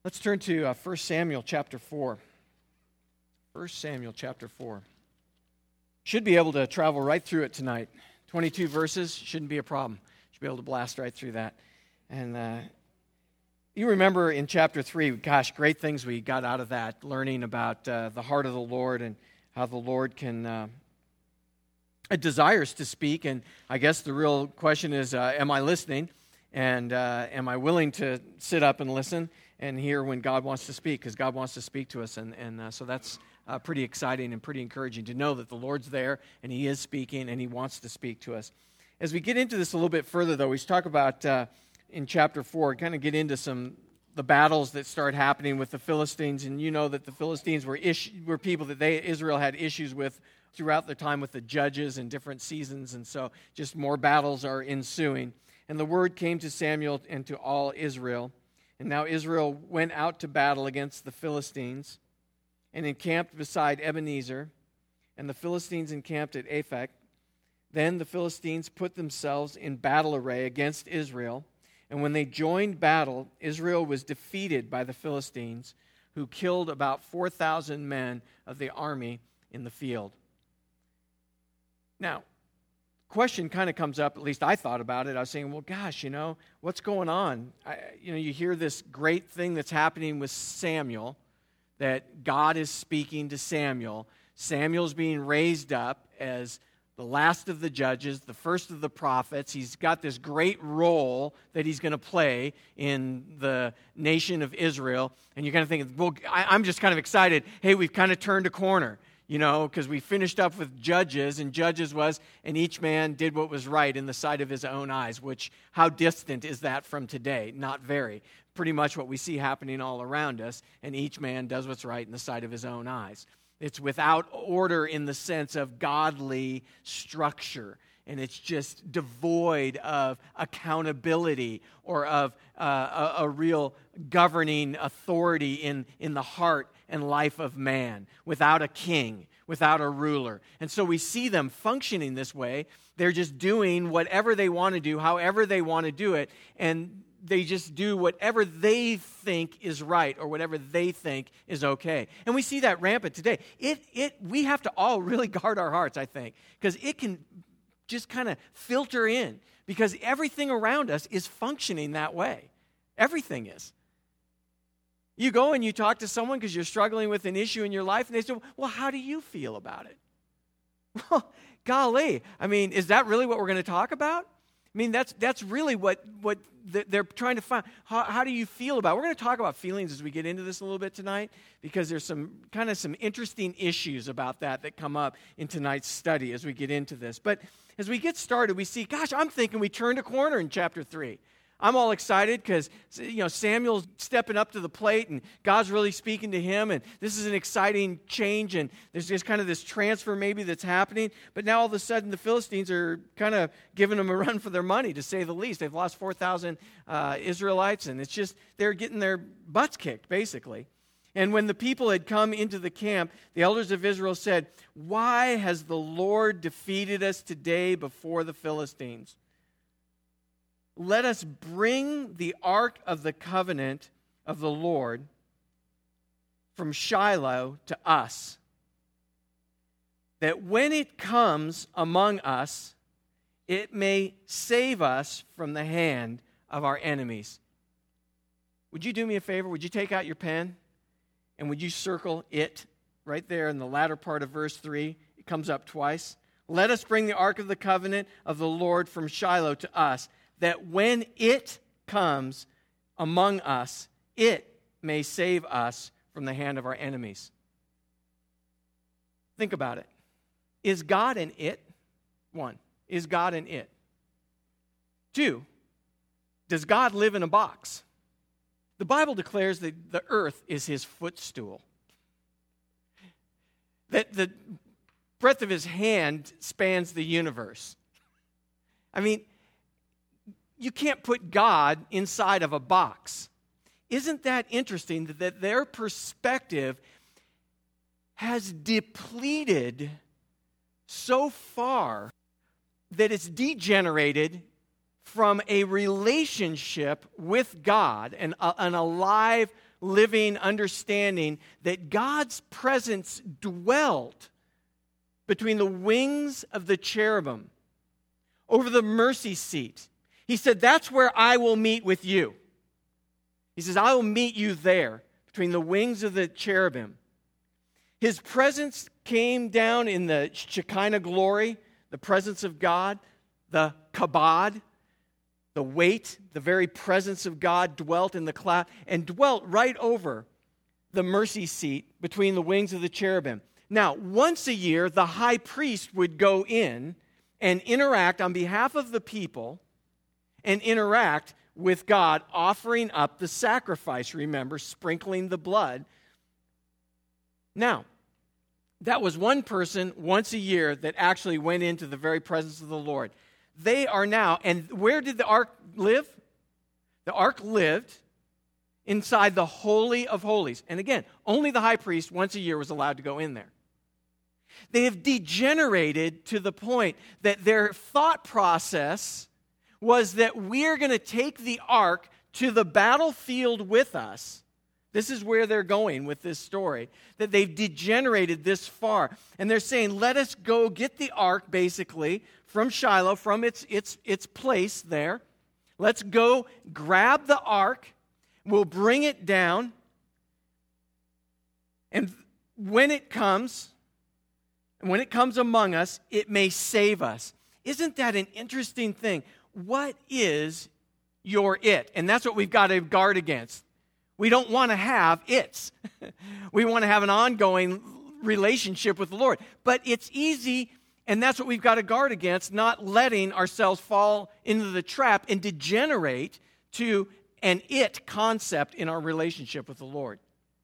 Let's turn to 1 Samuel chapter 4. 1 Samuel chapter 4. Should be able to travel right through it tonight. 22 verses, shouldn't be a problem. Should be able to blast right through that. And you remember in chapter 3, gosh, great things we got out of that, learning about the heart of the Lord and how the Lord can desires to speak. And I guess the real question is, am I listening? And am I willing to sit up and listen and hear when God wants to speak? Because God wants to speak to us. And so that's pretty exciting and pretty encouraging to know that the Lord's there and He is speaking and He wants to speak to us. As we get into this a little bit further, though, we talk about in chapter 4, kind of get into the battles that start happening with the Philistines. And you know that the Philistines were people that Israel had issues with throughout their time with the judges in different seasons. And so just more battles are ensuing. And the word came to Samuel and to all Israel. And now Israel went out to battle against the Philistines and encamped beside Ebenezer. And the Philistines encamped at Aphek. Then the Philistines put themselves in battle array against Israel. And when they joined battle, Israel was defeated by the Philistines, who killed about 4,000 men of the army in the field. Now, question kind of comes up, at least I thought about it. I was saying, well, gosh, what's going on? You hear this great thing that's happening with Samuel, that God is speaking to Samuel. Samuel's being raised up as the last of the judges, the first of the prophets. He's got this great role that he's going to play in the nation of Israel. And you're kind of thinking, well, I'm just kind of excited. Hey, we've kind of turned a corner. Because we finished up with Judges, and Judges was, and each man did what was right in the sight of his own eyes, which, how distant is that from today? Not very. Pretty much what we see happening all around us, and each man does what's right in the sight of his own eyes. It's without order in the sense of godly structure, and it's just devoid of accountability or of a real governing authority in the heart and life of man, without a king, without a ruler. And so we see them functioning this way. They're just doing whatever they want to do, however they want to do it, and they just do whatever they think is right or whatever they think is okay. And we see that rampant today. We have to all really guard our hearts, I think, because it can just kind of filter in, because everything around us is functioning that way. Everything is. You go and you talk to someone because you're struggling with an issue in your life, and they say, well, how do you feel about it? Well, golly, is that really what we're going to talk about? That's really what they're trying to find. How do you feel about it? We're going to talk about feelings as we get into this a little bit tonight, because there's some interesting issues about that come up in tonight's study as we get into this. But as we get started, we see, gosh, I'm thinking we turned a corner in chapter 3. I'm all excited because, Samuel's stepping up to the plate and God's really speaking to him, and this is an exciting change, and there's just kind of this transfer maybe that's happening. But now all of a sudden the Philistines are kind of giving them a run for their money, to say the least. They've lost 4,000 Israelites, and it's just they're getting their butts kicked, basically. And when the people had come into the camp, the elders of Israel said, "Why has the Lord defeated us today before the Philistines? Let us bring the ark of the covenant of the Lord from Shiloh to us, that when it comes among us, it may save us from the hand of our enemies." Would you do me a favor? Would you take out your pen and would you circle it right there in the latter part of verse 3? It comes up twice. Let us bring the ark of the covenant of the Lord from Shiloh to us, that when it comes among us, it may save us from the hand of our enemies. Think about it. Is God an it? 1, is God an it? 2, does God live in a box? The Bible declares that the earth is His footstool, that the breadth of His hand spans the universe. You can't put God inside of a box. Isn't that interesting that their perspective has depleted so far that it's degenerated from a relationship with God, an alive, living understanding that God's presence dwelt between the wings of the cherubim over the mercy seat. He said, that's where I will meet with you. He says, I will meet you there between the wings of the cherubim. His presence came down in the Shekinah glory, the presence of God, the kabod, the weight, the very presence of God dwelt in the cloud and dwelt right over the mercy seat between the wings of the cherubim. Now, once a year, the high priest would go in and interact on behalf of the people and interact with God, offering up the sacrifice, remember, sprinkling the blood. Now, that was one person once a year that actually went into the very presence of the Lord. They are now, and where did the ark live? The ark lived inside the Holy of Holies. And again, only the high priest once a year was allowed to go in there. They have degenerated to the point that their thought process was that we're going to take the ark to the battlefield with us. This is where they're going with this story, that they've degenerated this far. And they're saying, let us go get the ark, basically, from Shiloh, from its place there. Let's go grab the ark. We'll bring it down. And when it comes among us, it may save us. Isn't that an interesting thing? What is your it? And that's what we've got to guard against. We don't want to have its. We want to have an ongoing relationship with the Lord. But it's easy, and that's what we've got to guard against, not letting ourselves fall into the trap and degenerate to an it concept in our relationship with the Lord.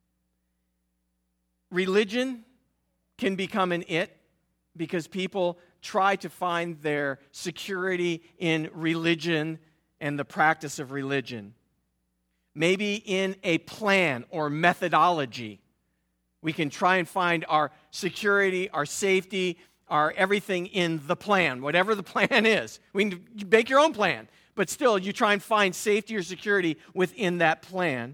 Religion can become an it because people try to find their security in religion and the practice of religion. Maybe in a plan or methodology. We can try and find our security, our safety, our everything in the plan, whatever the plan is. We can make your own plan, but still you try and find safety or security within that plan.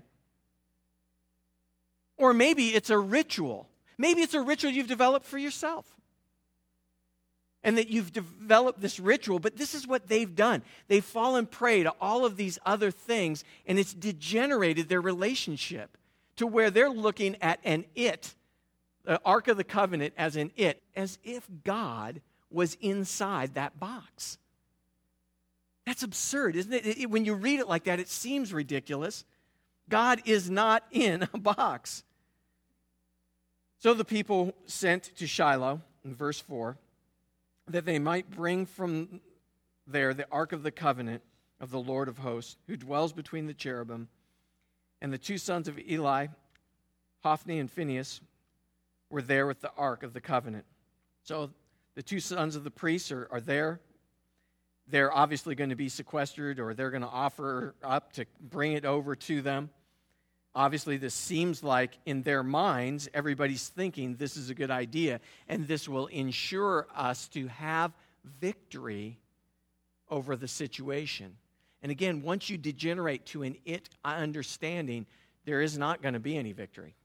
Or maybe it's a ritual. Maybe it's a ritual you've developed for yourself. And that you've developed this ritual, but this is what they've done. They've fallen prey to all of these other things, and it's degenerated their relationship to where they're looking at an it, the Ark of the Covenant as an it, as if God was inside that box. That's absurd, isn't it? When you read it like that, it seems ridiculous. God is not in a box. So the people sent to Shiloh, in verse 4, that they might bring from there the Ark of the Covenant of the Lord of hosts, who dwells between the cherubim. And the two sons of Eli, Hophni and Phinehas, were there with the Ark of the Covenant. So the two sons of the priests are there. They're obviously going to be sequestered, or they're going to offer up to bring it over to them. Obviously, this seems like in their minds, everybody's thinking this is a good idea, and this will ensure us to have victory over the situation. And again, once you degenerate to an it understanding, there is not going to be any victory.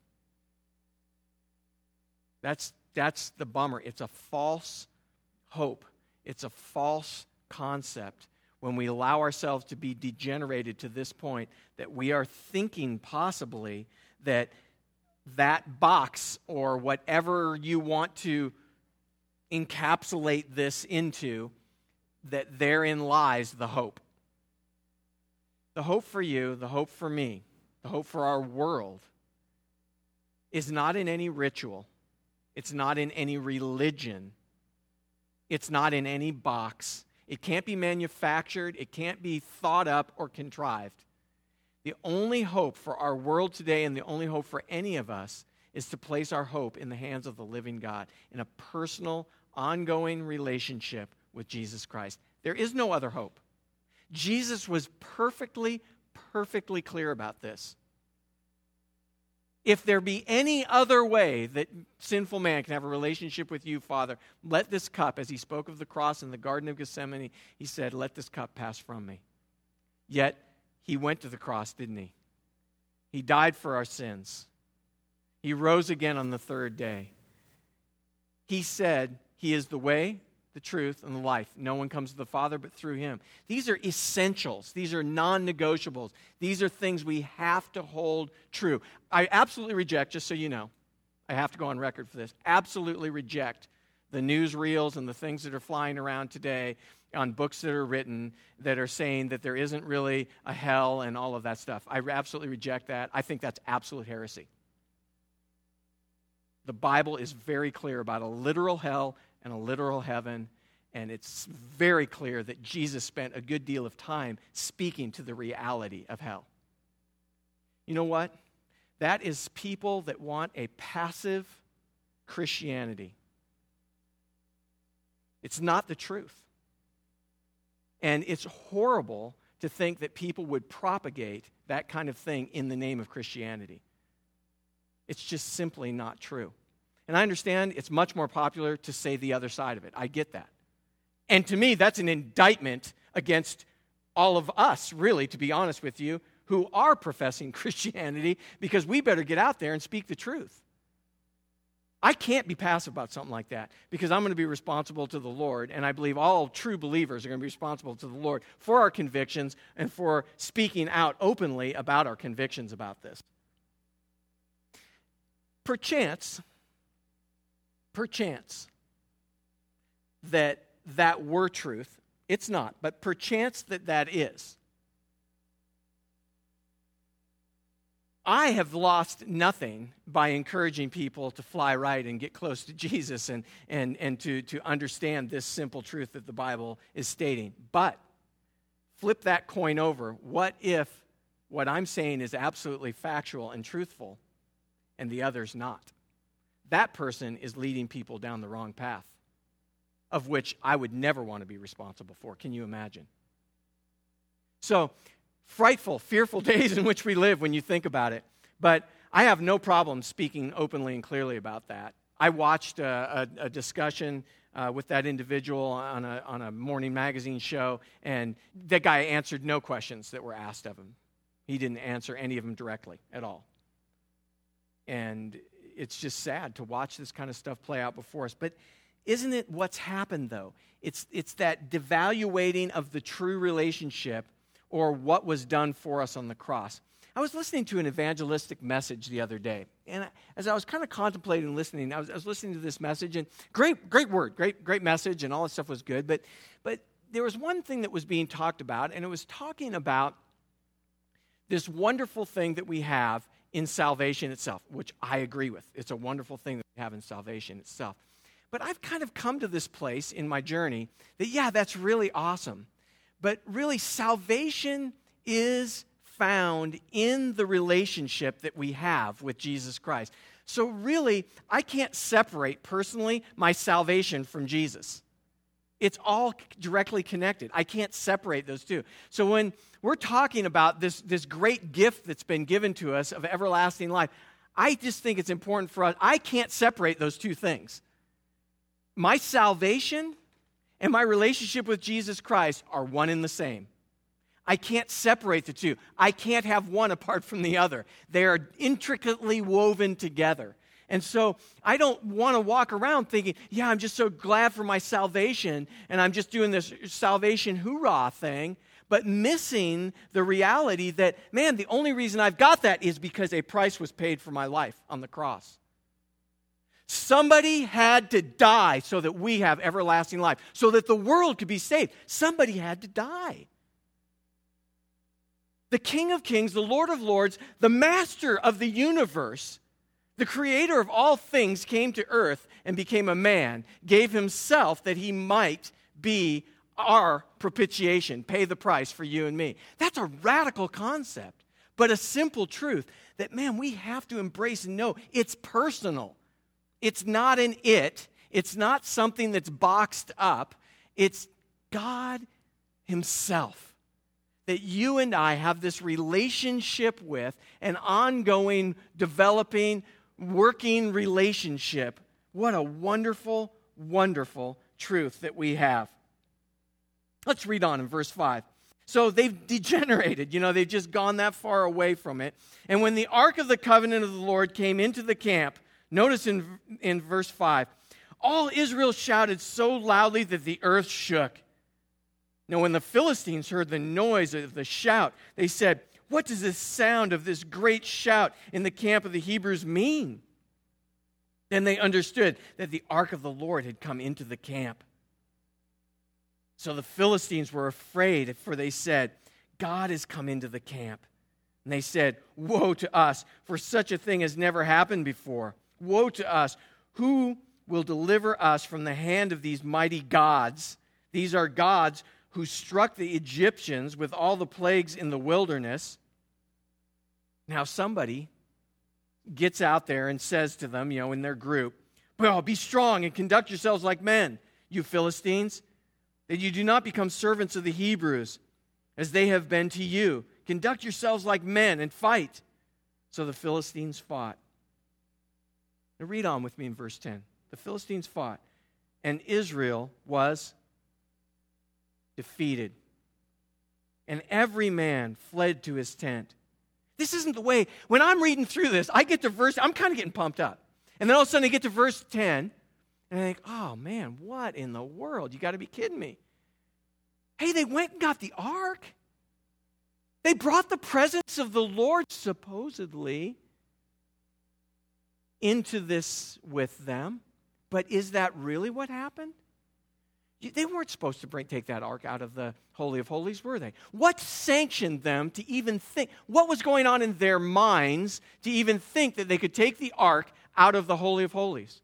That's the bummer. It's a false hope. It's a false concept when we allow ourselves to be degenerated to this point that we are thinking possibly that box or whatever you want to encapsulate this into, that therein lies the hope. The hope for you, the hope for me, the hope for our world is not in any ritual. It's not in any religion. It's not in any box. It can't be manufactured. It can't be thought up or contrived. The only hope for our world today and the only hope for any of us is to place our hope in the hands of the living God, in a personal, ongoing relationship with Jesus Christ. There is no other hope. Jesus was perfectly clear about this. If there be any other way that sinful man can have a relationship with you, Father, let this cup, as he spoke of the cross in the Garden of Gethsemane, he said, let this cup pass from me. Yet, he went to the cross, didn't he? He died for our sins. He rose again on the third day. He said he is the way, the truth, and the life. No one comes to the Father but through him. These are essentials. These are non-negotiables. These are things we have to hold true. I absolutely reject, just so you know, I have to go on record for this, absolutely reject the newsreels and the things that are flying around today on books that are written that are saying that there isn't really a hell and all of that stuff. I absolutely reject that. I think that's absolute heresy. The Bible is very clear about a literal hell and a literal heaven, and it's very clear that Jesus spent a good deal of time speaking to the reality of hell. You know what? That is people that want a passive Christianity. It's not the truth. And it's horrible to think that people would propagate that kind of thing in the name of Christianity. It's just simply not true. And I understand it's much more popular to say the other side of it. I get that. And to me, that's an indictment against all of us, really, to be honest with you, who are professing Christianity, because we better get out there and speak the truth. I can't be passive about something like that, because I'm going to be responsible to the Lord, and I believe all true believers are going to be responsible to the Lord for our convictions and for speaking out openly about our convictions about this. Perchance that were truth. It's not, but perchance that is. I have lost nothing by encouraging people to fly right and get close to Jesus and to understand this simple truth that the Bible is stating. But flip that coin over. What if what I'm saying is absolutely factual and truthful and the other's not? That person is leading people down the wrong path, of which I would never want to be responsible for. Can you imagine? So, frightful, fearful days in which we live when you think about it. But I have no problem speaking openly and clearly about that. I watched a discussion with that individual on a morning magazine show, and that guy answered no questions that were asked of him. He didn't answer any of them directly at all. And it's just sad to watch this kind of stuff play out before us. But isn't it what's happened, though? It's that devaluating of the true relationship or what was done for us on the cross. I was listening to an evangelistic message the other day, and as I was kind of contemplating listening, I was listening to this message, and great word, great message, and all that stuff was good, but there was one thing that was being talked about, and it was talking about this wonderful thing that we have in salvation itself, which I agree with. It's a wonderful thing that we have in salvation itself. But I've kind of come to this place in my journey that, yeah, that's really awesome. But really, salvation is found in the relationship that we have with Jesus Christ. So really, I can't separate personally my salvation from Jesus. It's all directly connected. I can't separate those two. So when we're talking about this great gift that's been given to us of everlasting life, I just think it's important for us. I can't separate those two things. My salvation and my relationship with Jesus Christ are one and the same. I can't separate the two. I can't have one apart from the other. They are intricately woven together. And so I don't want to walk around thinking, yeah, I'm just so glad for my salvation, and I'm just doing this salvation hoorah thing, but missing the reality that, man, the only reason I've got that is because a price was paid for my life on the cross. Somebody had to die so that we have everlasting life, so that the world could be saved. Somebody had to die. The King of Kings, the Lord of Lords, the Master of the universe, the Creator of all things came to earth and became a man, gave himself that he might be our propitiation, pay the price for you and me. That's a radical concept, but a simple truth that, man, we have to embrace and know it's personal. It's not an it. It's not something that's boxed up. It's God himself that you and I have this relationship with, an ongoing, developing, working relationship. What a wonderful, wonderful truth that we have. Let's read on in verse 5. So they've degenerated. They've just gone that far away from it. And when the Ark of the Covenant of the Lord came into the camp, notice in verse 5, all Israel shouted so loudly that the earth shook. Now, when the Philistines heard the noise of the shout, they said, "What does this sound of this great shout in the camp of the Hebrews mean?" Then they understood that the ark of the Lord had come into the camp. So the Philistines were afraid, for they said, "God has come into the camp." And they said, "Woe to us, for such a thing has never happened before. Woe to us, who will deliver us from the hand of these mighty gods?" These are gods who struck the Egyptians with all the plagues in the wilderness. Now somebody gets out there and says to them, in their group, "Well, be strong and conduct yourselves like men, you Philistines, that you do not become servants of the Hebrews, as they have been to you. Conduct yourselves like men and fight." So the Philistines fought. Now read on with me in verse 10. The Philistines fought, and Israel was defeated. And every man fled to his tent. This isn't the way. When I'm reading through this, I get to verse, I'm kind of getting pumped up. And then all of a sudden I get to verse 10, and I think, oh man, what in the world? You got to be kidding me. Hey, they went and got the ark. They brought the presence of the Lord, supposedly, into this with them. But is that really what happened? They weren't supposed to take that ark out of the Holy of Holies, were they? What sanctioned them to even think? What was going on in their minds to even think that they could take the ark out of the Holy of Holies?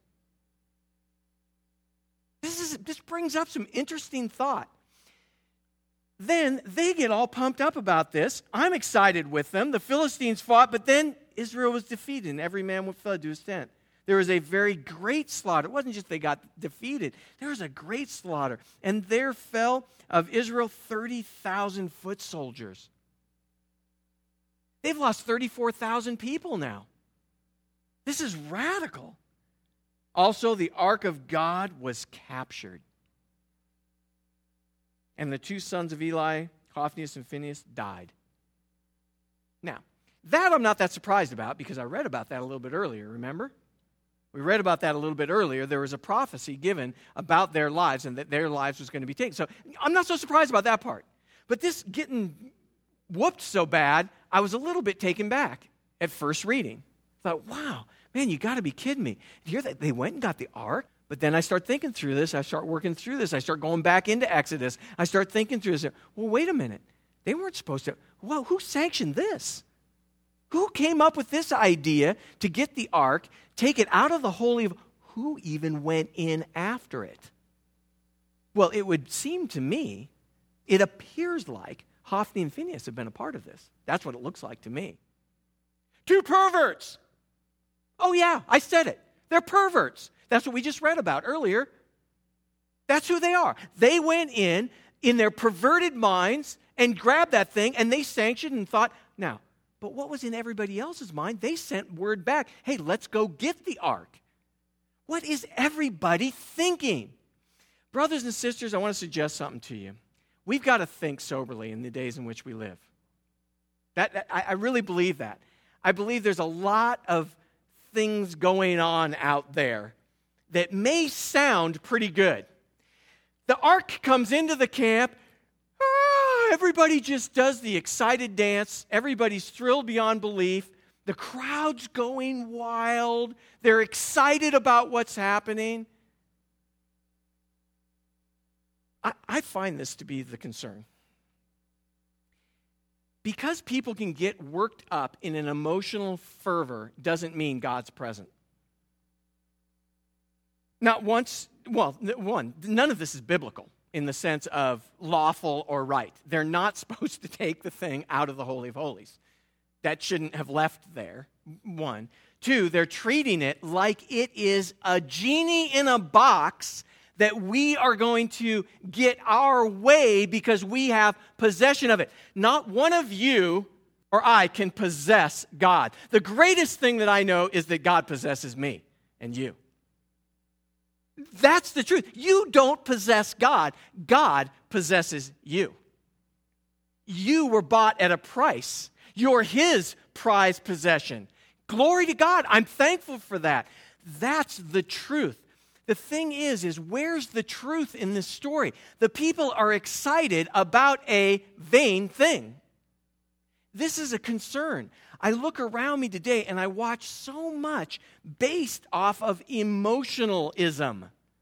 This brings up some interesting thought. Then they get all pumped up about this. I'm excited with them. The Philistines fought, but then Israel was defeated, and every man fled to his tent. There was a very great slaughter. It wasn't just they got defeated. There was a great slaughter. And there fell of Israel 30,000 foot soldiers. They've lost 34,000 people now. This is radical. Also, the ark of God was captured. And the two sons of Eli, Hophnius and Phinehas, died. Now, that I'm not that surprised about because I read about that a little bit earlier, remember? We read about that a little bit earlier. There was a prophecy given about their lives and that their lives was going to be taken. So I'm not so surprised about that part. But this getting whooped so bad, I was a little bit taken back at first reading. I thought, wow, man, you got to be kidding me. Hear that they went and got the ark? But then I start thinking through this. I start working through this. I start going back into Exodus. I start thinking through this. Well, wait a minute. They weren't supposed to. Well, who sanctioned this? Who came up with this idea to get the ark, take it out of the Holy of... Who even went in after it? Well, it would seem to me, it appears like Hophni and Phinehas have been a part of this. That's what it looks like to me. Two perverts. Oh yeah, I said it. They're perverts. That's what we just read about earlier. That's who they are. They went in their perverted minds and grabbed that thing and they sanctioned and thought, now, but what was in everybody else's mind? They sent word back, hey, let's go get the ark. What is everybody thinking? Brothers and sisters, I want to suggest something to you. We've got to think soberly in the days in which we live. I really believe that. I believe there's a lot of things going on out there that may sound pretty good. The ark comes into the camp. Everybody just does the excited dance. Everybody's thrilled beyond belief. The crowd's going wild. They're excited about what's happening. I find this to be the concern. Because people can get worked up in an emotional fervor doesn't mean God's present. Not once, well, one, none of this is biblical in the sense of lawful or right. They're not supposed to take the thing out of the Holy of Holies. That shouldn't have left there, one. Two, they're treating it like it is a genie in a box that we are going to get our way because we have possession of it. Not one of you or I can possess God. The greatest thing that I know is that God possesses me and you. That's the truth. You don't possess God. God possesses you. You were bought at a price. You're his prized possession. Glory to God. I'm thankful for that. That's the truth. The thing is where's the truth in this story? The people are excited about a vain thing. This is a concern. I look around me today and I watch so much based off of emotionalism,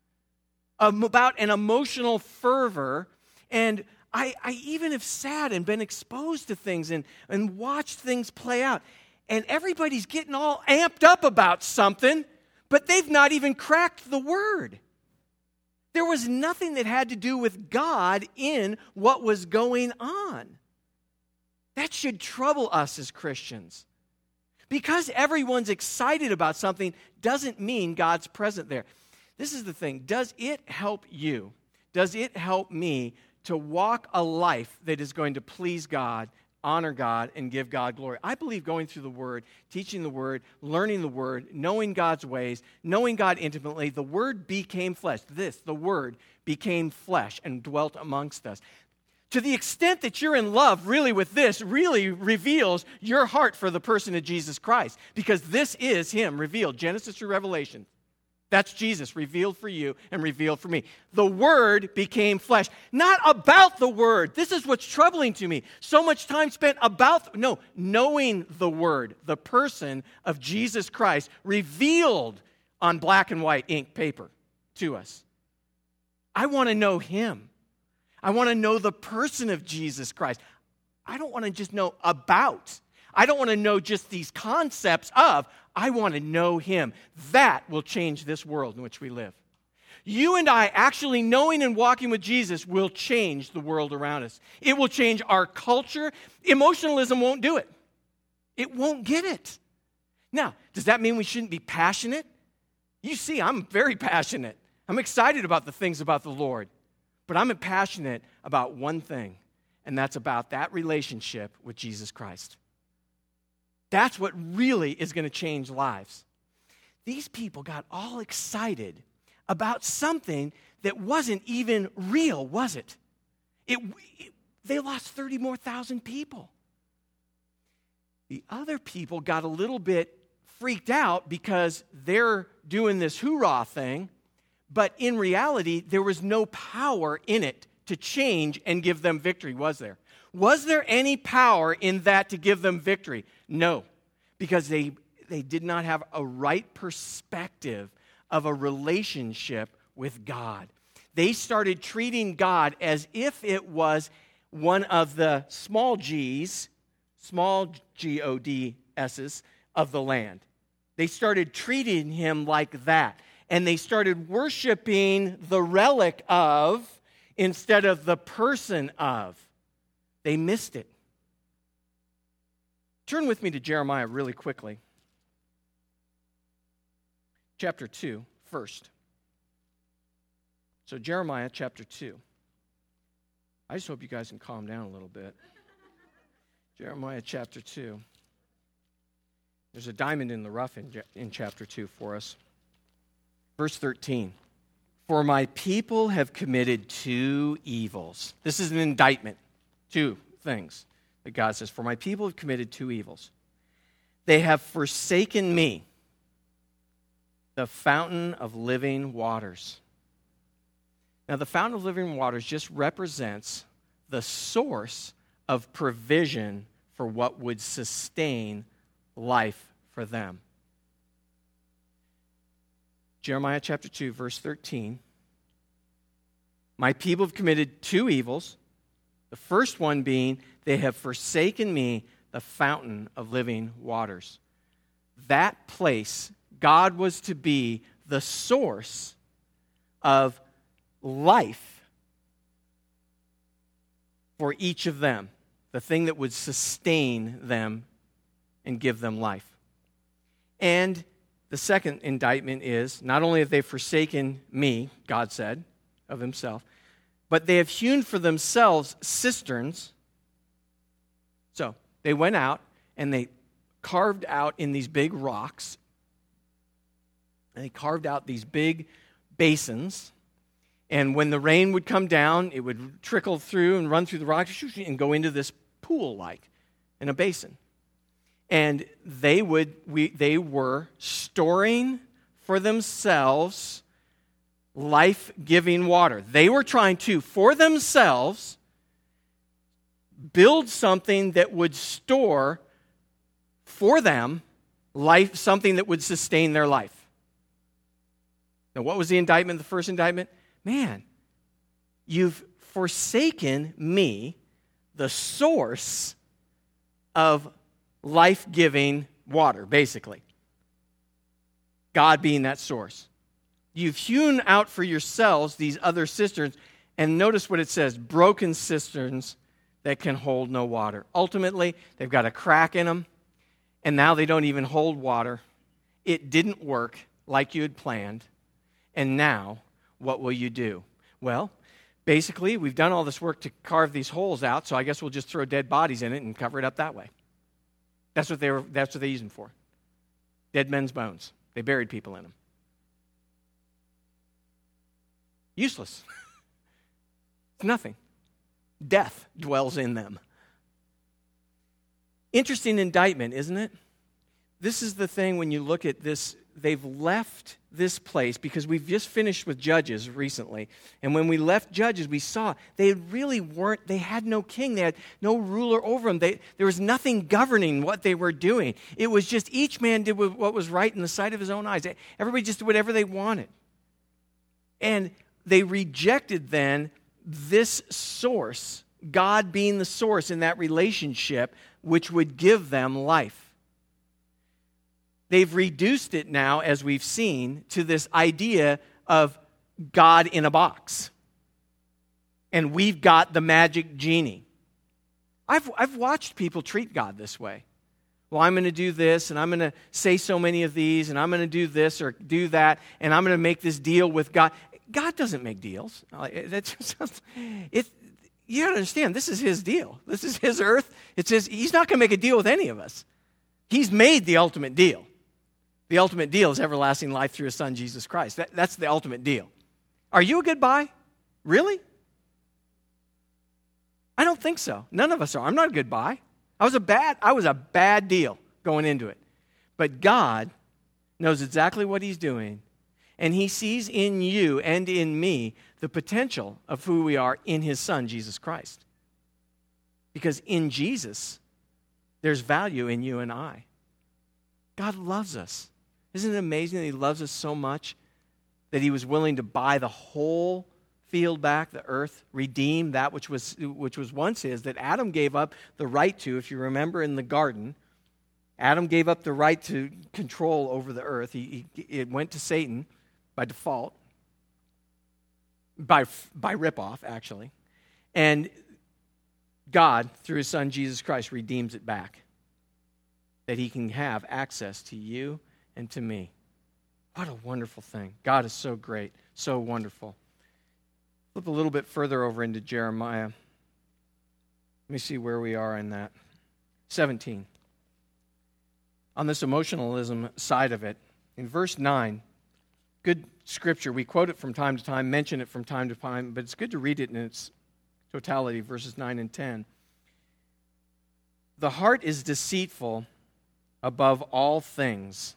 about an emotional fervor. And I even have sat and been exposed to things and watched things play out. And everybody's getting all amped up about something, but they've not even cracked the word. There was nothing that had to do with God in what was going on. That should trouble us as Christians. Because everyone's excited about something doesn't mean God's present there. This is the thing. Does it help you? Does it help me to walk a life that is going to please God, honor God, and give God glory? I believe going through the Word, teaching the Word, learning the Word, knowing God's ways, knowing God intimately, the Word became flesh. The Word became flesh and dwelt amongst us. To the extent that you're in love really with this, really reveals your heart for the person of Jesus Christ. Because this is him revealed, Genesis through Revelation. That's Jesus revealed for you and revealed for me. The Word became flesh. Not about the Word. This is what's troubling to me. So much time spent knowing the Word, the person of Jesus Christ, revealed on black and white ink paper to us. I want to know him. I want to know the person of Jesus Christ. I don't want to just know about. I don't want to know just these concepts of. I want to know him. That will change this world in which we live. You and I actually knowing and walking with Jesus will change the world around us. It will change our culture. Emotionalism won't do it. It won't get it. Now, does that mean we shouldn't be passionate? You see, I'm very passionate. I'm excited about the things about the Lord. But I'm passionate about one thing, and that's about that relationship with Jesus Christ. That's what really is going to change lives. These people got all excited about something that wasn't even real, was it? They lost 30 more thousand people. The other people got a little bit freaked out because they're doing this hoorah thing. But in reality, there was no power in it to change and give them victory, was there? Was there any power in that to give them victory? No, because they did not have a right perspective of a relationship with God. They started treating God as if it was one of the small G's, small G-O-D-S's of the land. They started treating him like that. And they started worshiping the relic of instead of the person of. They missed it. Turn with me to Jeremiah really quickly. Chapter 2, first. So Jeremiah chapter 2. I just hope you guys can calm down a little bit. Jeremiah chapter 2. There's a diamond in the rough in chapter 2 for us. Verse 13, for my people have committed two evils. This is an indictment. Two things that God says. For my people have committed two evils. They have forsaken me, the fountain of living waters. Now, the fountain of living waters just represents the source of provision for what would sustain life for them. Jeremiah chapter 2, verse 13. My people have committed two evils. The first one being, they have forsaken me, the fountain of living waters. That place, God was to be the source of life for each of them, the thing that would sustain them and give them life. And the second indictment is, not only have they forsaken me, God said, of himself, but they have hewn for themselves cisterns. So they went out and they carved out in these big rocks, and they carved out these big basins, And when the rain would come down, it would trickle through and run through the rocks and go into this pool-like in a basin. And they were storing for themselves life-giving water. They were trying to, for themselves, build something that would store for them life, something that would sustain their life. Now, what was the indictment, the first indictment? Man, you've forsaken me, the source of life-giving water, basically. God being that source. You've hewn out for yourselves these other cisterns, and notice what it says, broken cisterns that can hold no water. Ultimately, they've got a crack in them, and now they don't even hold water. It didn't work like you had planned, and now what will you do? Well, basically, we've done all this work to carve these holes out, so I guess we'll just throw dead bodies in it and cover it up that way. That's what they used them for. Dead men's bones. They buried people in them. Useless. It's nothing. Death dwells in them. Interesting indictment, isn't it? This is the thing when you look at this. They've left this place because we've just finished with Judges recently. And when we left Judges, we saw they really weren't, they had no king. They had no ruler over them. There was nothing governing what they were doing. It was just each man did what was right in the sight of his own eyes. Everybody just did whatever they wanted. And they rejected then this source, God being the source in that relationship, which would give them life. They've reduced it now, as we've seen, to this idea of God in a box. And we've got the magic genie. I've watched people treat God this way. Well, I'm going to do this, and I'm going to say so many of these, and I'm going to do this or do that, and I'm going to make this deal with God. God doesn't make deals. You got to understand, this is his deal. This is his earth. He's not going to make a deal with any of us. He's made the ultimate deal. The ultimate deal is everlasting life through his son, Jesus Christ. That's the ultimate deal. Are you a good buy? Really? I don't think so. None of us are. I'm not a good buy. I was a bad deal going into it. But God knows exactly what he's doing, and he sees in you and in me the potential of who we are in his son, Jesus Christ. Because in Jesus, there's value in you and I. God loves us. Isn't it amazing that he loves us so much that he was willing to buy the whole field back, the earth, redeem that which was once his, that Adam gave up the right to. If you remember in the garden, Adam gave up the right to control over the earth. It went to Satan by default, by ripoff, actually. And God, through his son Jesus Christ, redeems it back, that he can have access to you and to me. What a wonderful thing. God is so great, so wonderful. Flip a little bit further over into Jeremiah. Let me see where we are in that. 17. On this emotionalism side of it, in verse 9, good scripture. We quote it from time to time, mention it from time to time, but it's good to read it in its totality, verses 9 and 10. The heart is deceitful above all things.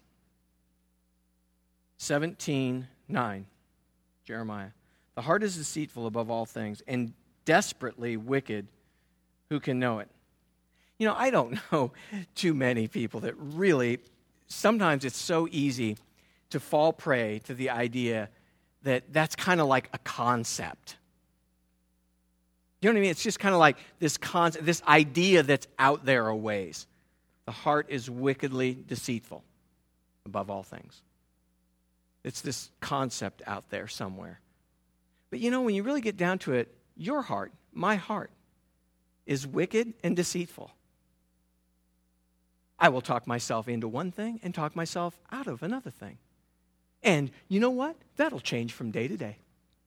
17:9, Jeremiah. The heart is deceitful above all things and desperately wicked. Who can know it? You know, I don't know too many people that really, sometimes it's so easy to fall prey to the idea that that's kind of like a concept. You know what I mean? It's just kind of like this concept, this idea that's out there a ways. The heart is wickedly deceitful above all things. It's this concept out there somewhere. But you know, when you really get down to it, your heart, my heart, is wicked and deceitful. I will talk myself into one thing and talk myself out of another thing. And you know what? That'll change from day to day.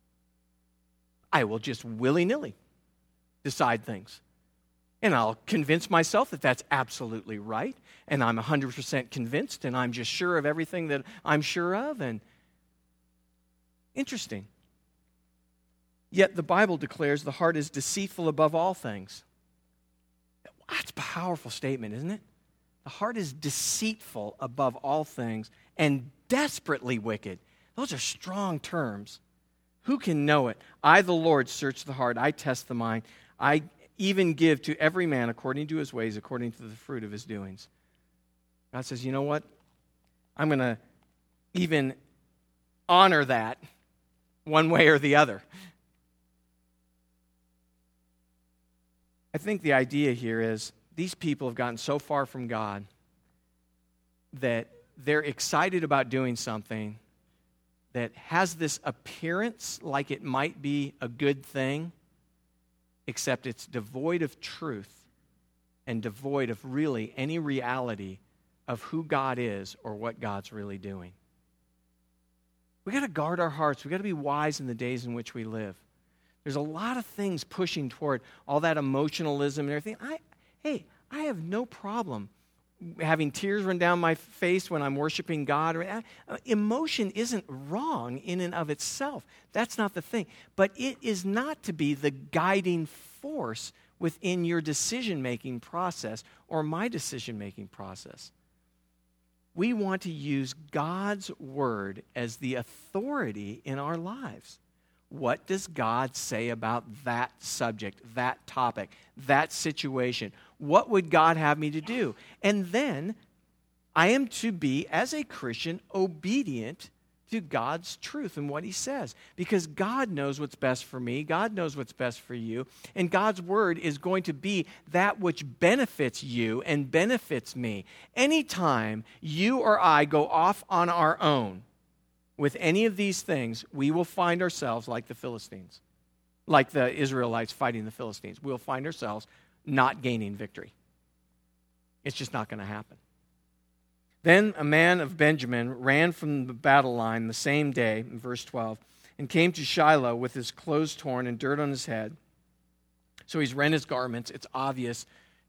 I will just willy-nilly decide things. And I'll convince myself that that's absolutely right. And I'm 100% convinced, and I'm just sure of everything that I'm sure of. And interesting. Yet the Bible declares the heart is deceitful above all things. That's a powerful statement, isn't it? The heart is deceitful above all things and desperately wicked. Those are strong terms. Who can know it? I, the Lord, search the heart. I test the mind. I even give to every man according to his ways, according to the fruit of his doings. God says, you know what? I'm going to even honor that one way or the other. I think the idea here is these people have gotten so far from God that they're excited about doing something that has this appearance like it might be a good thing, except it's devoid of truth and devoid of really any reality of who God is or what God's really doing. We got to guard our hearts. We got to be wise in the days in which we live. There's a lot of things pushing toward all that emotionalism and everything. I have no problem having tears run down my face when I'm worshiping God. Emotion isn't wrong in and of itself. That's not the thing. But it is not to be the guiding force within your decision-making process or my decision-making process. We want to use God's word as the authority in our lives. What does God say about that subject, that topic, that situation? What would God have me to do? And then I am to be, as a Christian, obedient to God's truth and what he says. Because God knows what's best for me. God knows what's best for you. And God's word is going to be that which benefits you and benefits me. Anytime you or I go off on our own with any of these things, we will find ourselves like the Philistines, like the Israelites fighting the Philistines. We'll find ourselves not gaining victory. It's just not going to happen. Then a man of Benjamin ran from the battle line the same day, in verse 12, and came to Shiloh with his clothes torn and dirt on his head. So he's rent his garments. It's obvious.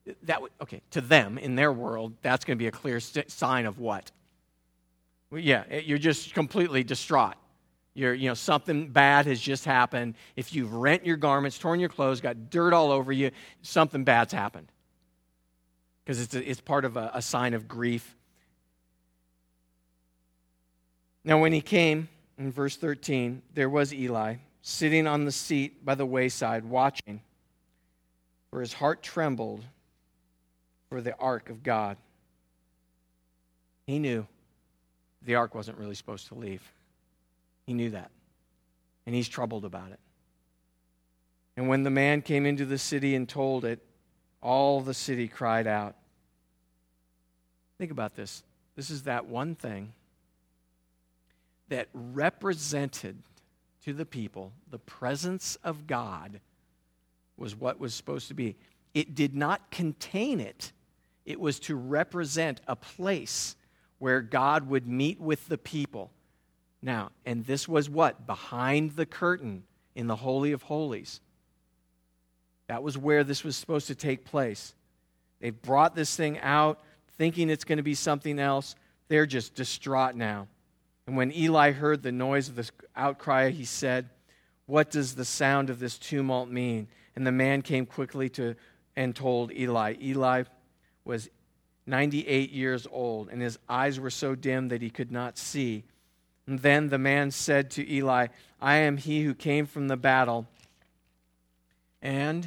To them, in their world, that's going to be a clear sign of what? Well, yeah, you're just completely distraught. Something bad has just happened. If you've rent your garments, torn your clothes, got dirt all over you, something bad's happened. Because it's part of a sign of grief. Now when he came, in verse 13, there was Eli, sitting on the seat by the wayside, watching, for his heart trembled for the ark of God. He knew the ark wasn't really supposed to leave. He knew that. And he's troubled about it. And when the man came into the city and told it, all the city cried out. Think about this. This is that one thing that represented to the people the presence of God was what was supposed to be. It did not contain it. It was to represent a place where God would meet with the people. Now, and this was what? Behind the curtain in the Holy of Holies. That was where this was supposed to take place. They've brought this thing out, thinking it's going to be something else. They're just distraught now. And when Eli heard the noise of this outcry, he said, "What does the sound of this tumult mean?" And the man came quickly and told Eli. Eli was 98 years old, and his eyes were so dim that he could not see. And then the man said to Eli, "I am he who came from the battle and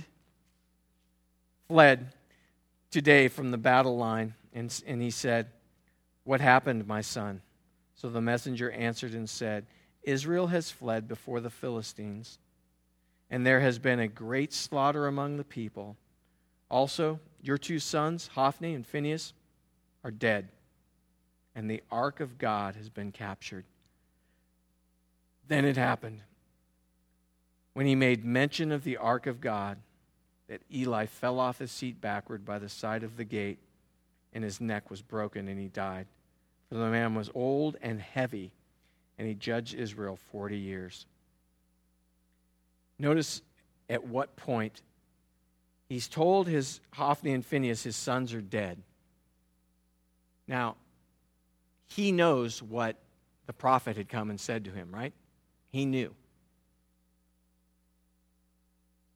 fled today from the battle line." And he said, "What happened, my son?" So the messenger answered and said, "Israel has fled before the Philistines, and there has been a great slaughter among the people. Also, your two sons, Hophni and Phinehas, are dead, and the ark of God has been captured." Then it happened, when he made mention of the ark of God, that Eli fell off his seat backward by the side of the gate, and his neck was broken, and he died. For the man was old and heavy, and he judged Israel 40 years. Notice at what point he's told his Hophni and Phinehas, his sons are dead. Now, he knows what the prophet had come and said to him, right? He knew.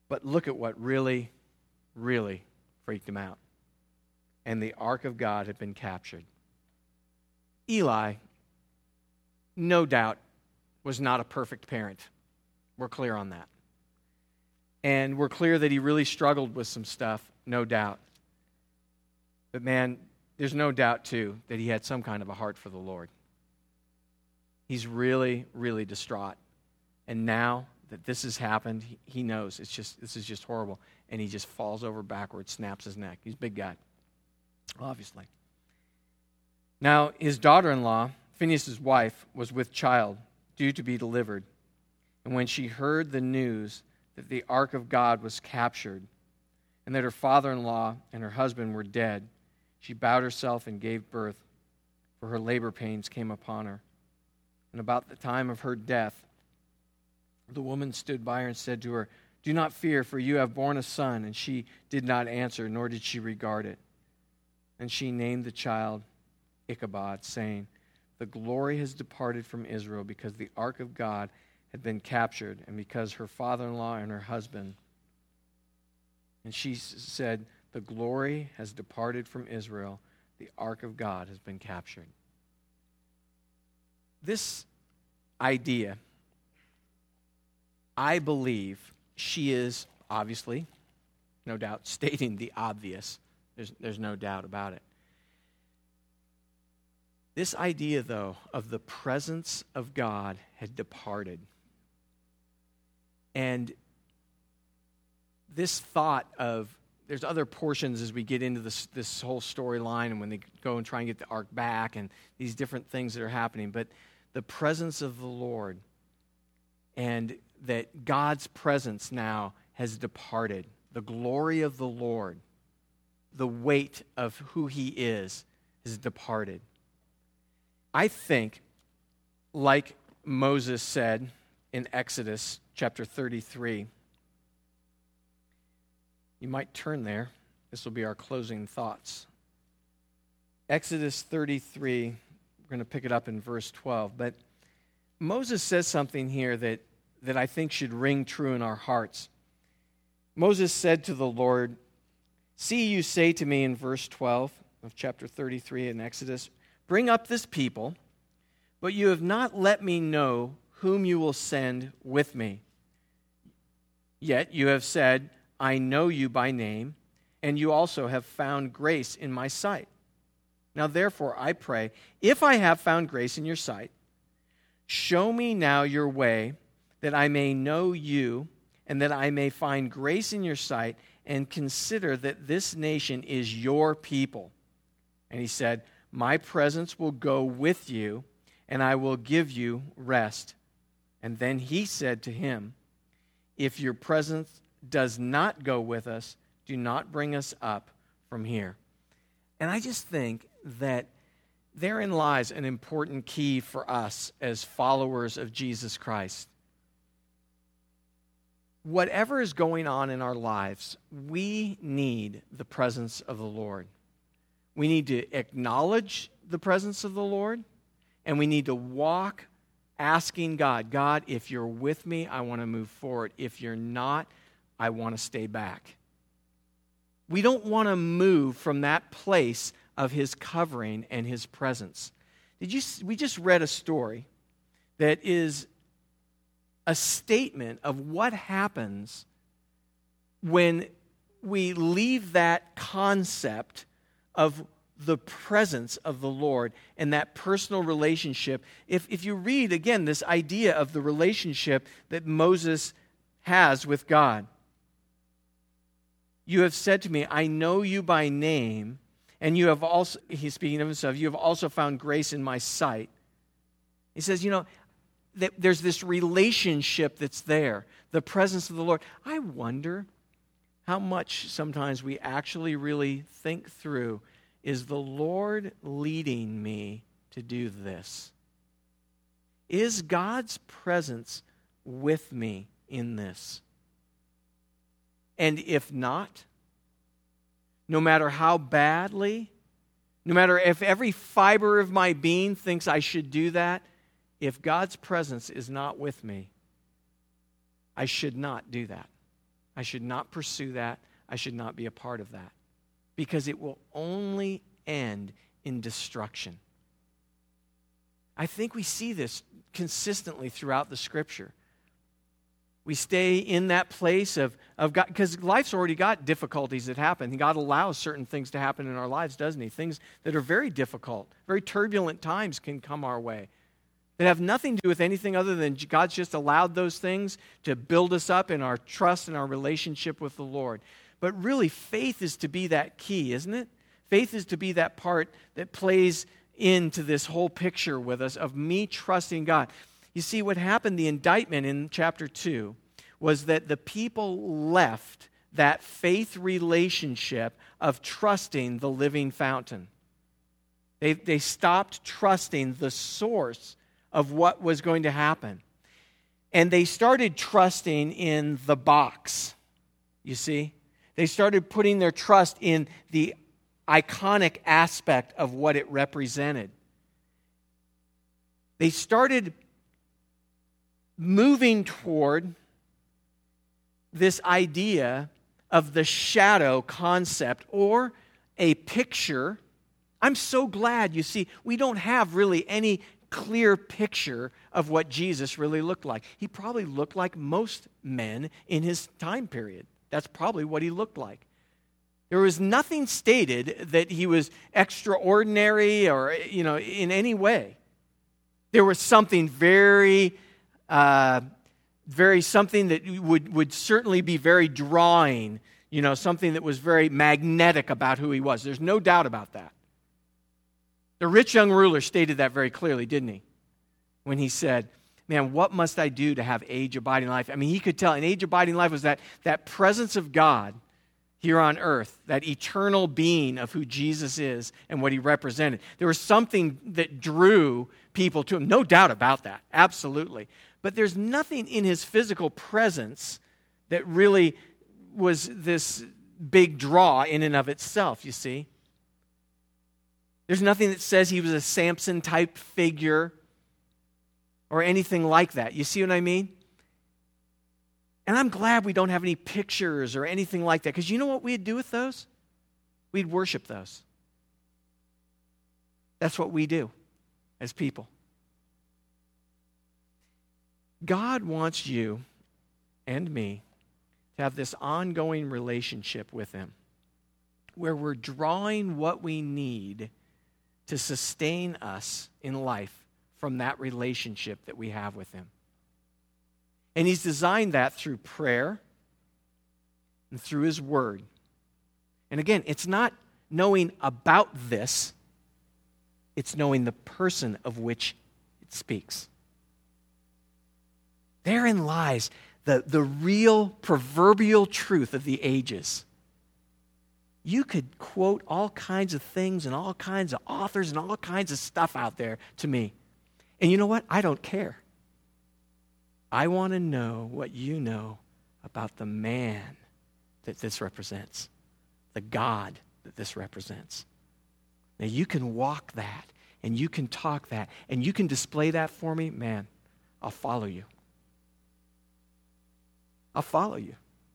But look at what really, really freaked him out. And the ark of God had been captured. Eli, no doubt, was not a perfect parent. We're clear on that. And we're clear that he really struggled with some stuff, no doubt. But man, there's no doubt, too, that he had some kind of a heart for the Lord. He's really, really distraught. And now that this has happened, he knows this is just horrible. And he just falls over backwards, snaps his neck. He's a big guy, obviously. Now, his daughter-in-law, Phinehas' wife, was with child, due to be delivered. And when she heard the news that the ark of God was captured, and that her father-in-law and her husband were dead, she bowed herself and gave birth, for her labor pains came upon her. And about the time of her death, the woman stood by her and said to her, "Do not fear, for you have borne a son." And she did not answer, nor did she regard it. And she named the child Ichabod, saying, "The glory has departed from Israel, because the ark of God had been captured, and because her father-in-law and her husband." And she said, "The glory has departed from Israel. The ark of God has been captured." This idea, I believe she is obviously, no doubt, stating the obvious. There's no doubt about it. This idea, though, of the presence of God had departed. And this thought of, there's other portions as we get into this whole storyline and when they go and try and get the ark back and these different things that are happening. But the presence of the Lord, and that God's presence now has departed. The glory of the Lord, the weight of who He is, has departed. I think, like Moses said in Exodus chapter 33, you might turn there. This will be our closing thoughts. Exodus 33, we're going to pick it up in verse 12. But Moses says something here that I think should ring true in our hearts. Moses said to the Lord, "See, you say to me," in verse 12 of chapter 33 in Exodus, "Bring up this people, but you have not let me know whom you will send with me. Yet you have said, 'I know you by name,' and you also have found grace in my sight. Now therefore I pray, if I have found grace in your sight, show me now your way, that I may know you, and that I may find grace in your sight, and consider that this nation is your people." And he said, "My presence will go with you, and I will give you rest." And then he said to him, "If your presence does not go with us, do not bring us up from here." And I just think that therein lies an important key for us as followers of Jesus Christ. Whatever is going on in our lives, we need the presence of the Lord. We need to acknowledge the presence of the Lord, and we need to walk asking God, "God, if you're with me, I want to move forward. If you're not, I want to stay back." We don't want to move from that place of His covering and His presence. We just read a story that is a statement of what happens when we leave that concept of the presence of the Lord and that personal relationship. If you read, again, this idea of the relationship that Moses has with God. "You have said to me, 'I know you by name,' and you have also," he's speaking of himself, "you have also found grace in my sight." He says, there's this relationship that's there, the presence of the Lord. I wonder how much sometimes we actually really think through, is the Lord leading me to do this? Is God's presence with me in this? And if not, no matter how badly, no matter if every fiber of my being thinks I should do that, if God's presence is not with me, I should not do that. I should not pursue that. I should not be a part of that. Because it will only end in destruction. I think we see this consistently throughout the Scripture. We stay in that place of God, because life's already got difficulties that happen. God allows certain things to happen in our lives, doesn't He? Things that are very difficult, very turbulent times can come our way that have nothing to do with anything other than God's just allowed those things to build us up in our trust and our relationship with the Lord. But really, faith is to be that key, isn't it? Faith is to be that part that plays into this whole picture with us of me trusting God. You see, what happened, the indictment in chapter 2, was that the people left that faith relationship of trusting the living fountain. They stopped trusting the source of what was going to happen. And they started trusting in the box, you see? They started putting their trust in the iconic aspect of what it represented. They started moving toward this idea of the shadow concept or a picture. I'm so glad, you see, we don't have really any clear picture of what Jesus really looked like. He probably looked like most men in his time period. That's probably what he looked like. There was nothing stated that he was extraordinary or, in any way. There was something very something that would certainly be very drawing, something that was very magnetic about who he was. There's no doubt about that. The rich young ruler stated that very clearly, didn't he? When he said, man, what must I do to have age-abiding life? I mean, he could tell an age-abiding life was that presence of God here on earth, that eternal being of who Jesus is and what he represented. There was something that drew people to him. No doubt about that. Absolutely. But there's nothing in his physical presence that really was this big draw in and of itself, you see. There's nothing that says he was a Samson-type figure or anything like that. You see what I mean? And I'm glad we don't have any pictures or anything like that, because you know what we'd do with those? We'd worship those. That's what we do as people. God wants you and me to have this ongoing relationship with Him where we're drawing what we need to sustain us in life from that relationship that we have with Him. And He's designed that through prayer and through His Word. And again, it's not knowing about this, it's knowing the person of which it speaks. Therein lies the real proverbial truth of the ages. You could quote all kinds of things and all kinds of authors and all kinds of stuff out there to me. And you know what? I don't care. I want to know what you know about the man that this represents, the God that this represents. Now, you can walk that, and you can talk that, and you can display that for me. Man, I'll follow you. I'll follow you.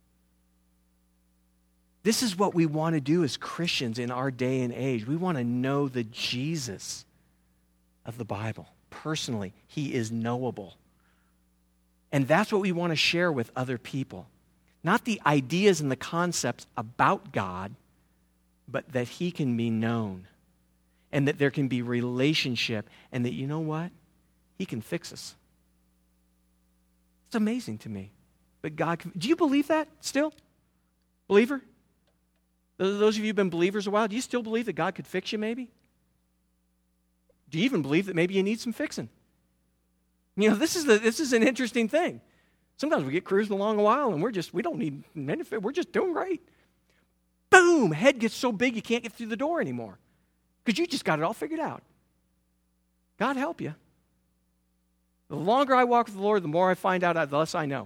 This is what we want to do as Christians in our day and age. We want to know the Jesus of the Bible. Personally, He is knowable. And that's what we want to share with other people. Not the ideas and the concepts about God, but that He can be known. And that there can be relationship. And that, you know what? He can fix us. It's amazing to me. But God can. Do you believe that still? Believer? Those of you who have been believers a while, do you still believe that God could fix you maybe? Do you even believe that maybe you need some fixing? This is an interesting thing. Sometimes we get cruising along a while and we don't need benefit. We're just doing great. Boom! Head gets so big you can't get through the door anymore because you just got it all figured out. God help you. The longer I walk with the Lord, the more I find out, the less I know.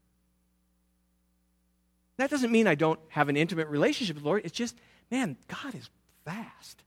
That doesn't mean I don't have an intimate relationship with the Lord. It's just, man, God is vast.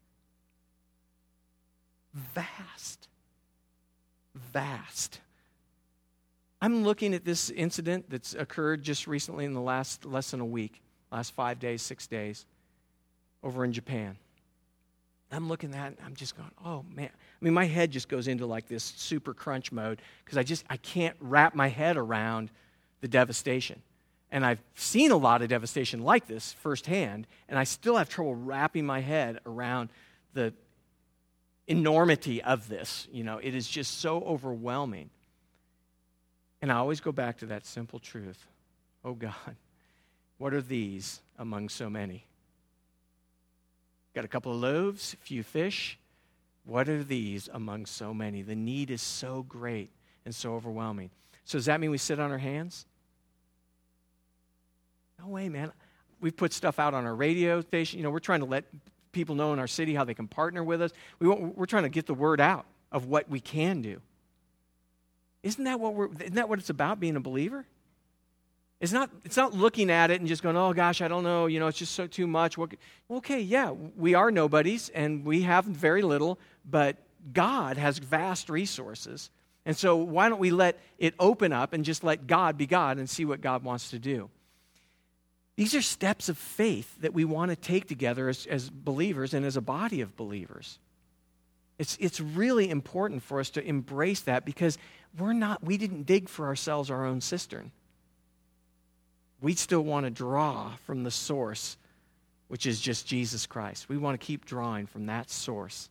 Vast. Vast. I'm looking at this incident that's occurred just recently in the last less than a week, last 5 days, 6 days, over in Japan. I'm looking at it, and I'm just going, oh, man. I mean, my head just goes into like this super crunch mode because I can't wrap my head around the devastation. And I've seen a lot of devastation like this firsthand, and I still have trouble wrapping my head around the enormity of this. You know, it is just so overwhelming. And I always go back to that simple truth. Oh, God, what are these among so many? Got a couple of loaves, a few fish. What are these among so many? The need is so great and so overwhelming. So does that mean we sit on our hands? No way, man. We've put stuff out on our radio station. You know, we're trying to let people know in our city how they can partner with us. We're trying to get the word out of what we can do. Isn't that what it's about, being a believer? It's not looking at it and just going, oh gosh, I don't know, you know, it's just so too much. Okay, yeah, we are nobodies and we have very little, but God has vast resources. And so why don't we let it open up and just let God be God and see what God wants to do? These are steps of faith that we want to take together as believers and as a body of believers. It's really important for us to embrace that because we didn't dig for ourselves our own cistern. We still want to draw from the source, which is just Jesus Christ. We want to keep drawing from that source.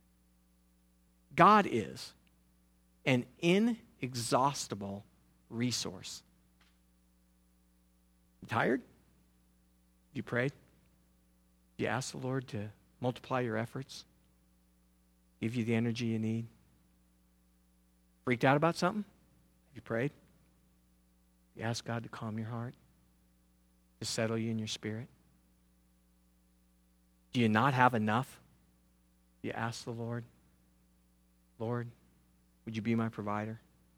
God is an inexhaustible resource. You tired? You prayed? You asked the Lord to multiply your efforts? Give you the energy you need? Freaked out about something? Have you prayed? You asked God to calm your heart? To settle you in your spirit? Do you not have enough? You ask the Lord, Lord, would you be my provider?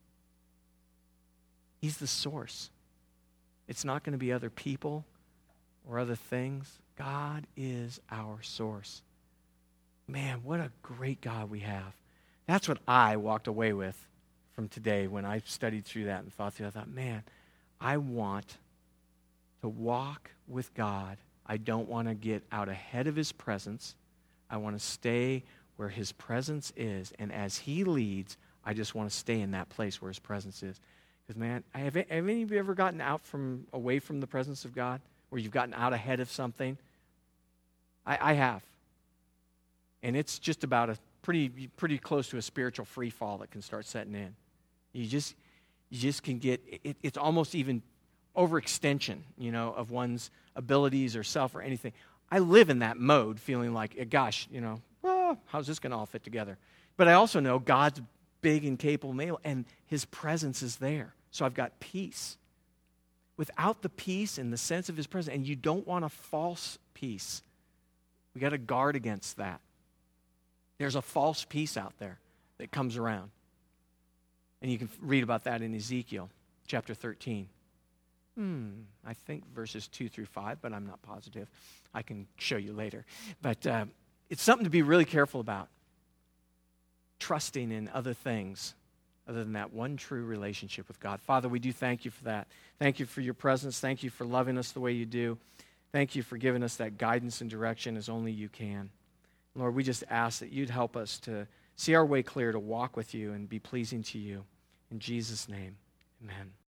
He's the source. It's not going to be other people or other things. God is our source. Man, what a great God we have. That's what I walked away with from today when I studied through that and thought through it. I thought, man, I want to walk with God. I don't want to get out ahead of His presence. I want to stay where His presence is. And as He leads, I just want to stay in that place where His presence is. Because, man, have any of you ever gotten away from the presence of God? Where you've gotten out ahead of something? I have. And it's just about a pretty close to a spiritual free fall that can start setting in. You just can get, it's almost even overextension, you know, of one's abilities or self or anything. I live in that mode, feeling like, gosh, you know, how's this going to all fit together? But I also know God's big and capable, and His presence is there. So I've got peace. Without the peace and the sense of His presence, and you don't want a false peace. We got to guard against that. There's a false peace out there that comes around. And you can read about that in Ezekiel chapter 13. I think verses 2 through 5, but I'm not positive. I can show you later. But it's something to be really careful about. Trusting in other things other than that one true relationship with God. Father, we do thank you for that. Thank you for your presence. Thank you for loving us the way you do. Thank you for giving us that guidance and direction as only you can. Lord, we just ask that you'd help us to see our way clear to walk with you and be pleasing to you. In Jesus' name, amen.